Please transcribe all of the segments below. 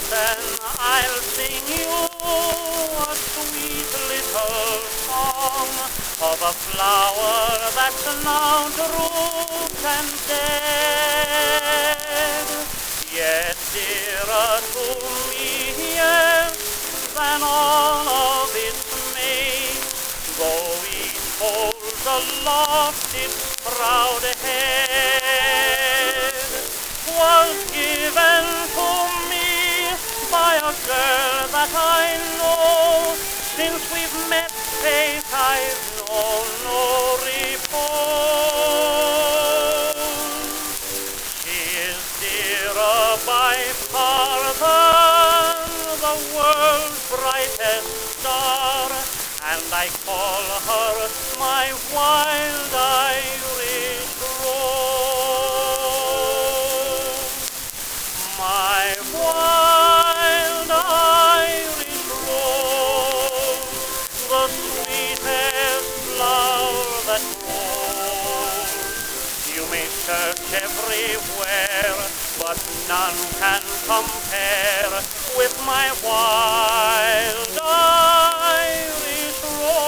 listen, I'll sing you a sweet little song of a flower that's now drooped and dead. Yet dearer to me, yes, than all of its mates, though each holds aloft its proud head, was given to me by a girl that I know. Since we've met, faith, I've known no repose. She is dearer by far than the world's brightest star, and I call her my wild Irish rose. My wild Irish rose, the sweetest flower that grows. You may search everywhere, but none can compare with my wild Irish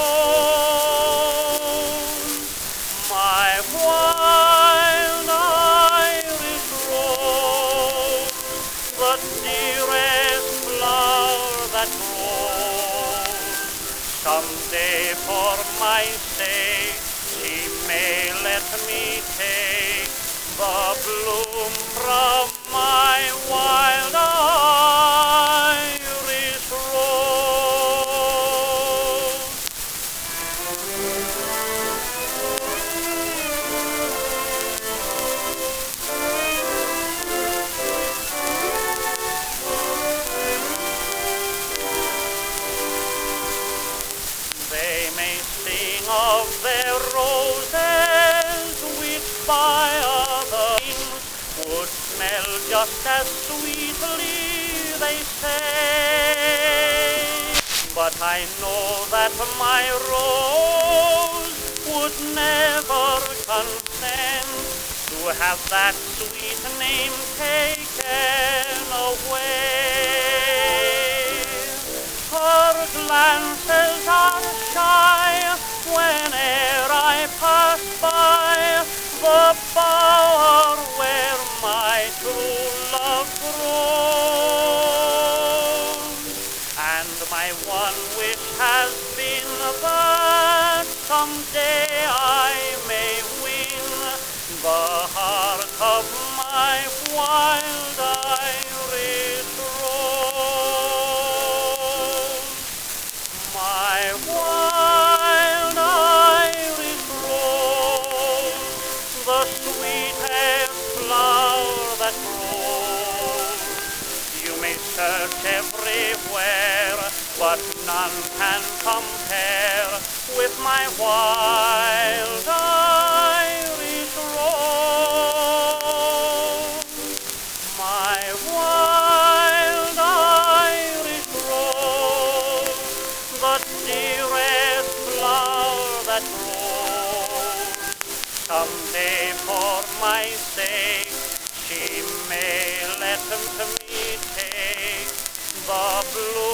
rose. My wild Irish rose, the dearest flower that grows. Someday for my sake she may let me take the bloom from my wild Irish rose. They may sing of their roses, which by other means would smell just as sweetly, they say. But I know that my rose would never consent to have that sweet name taken away. Her glances are shy whene'er I pass by the bower where my true love grows. And my one wish has been that someday I may win the heart of my wild Irish rose. My wild Irish rose, the sweetest flower that grows. You may search everywhere, but none can compare with my wild Irish rose. My wild Irish rose, the dearest flower that grows. Someday for my sake she may let me take the bloom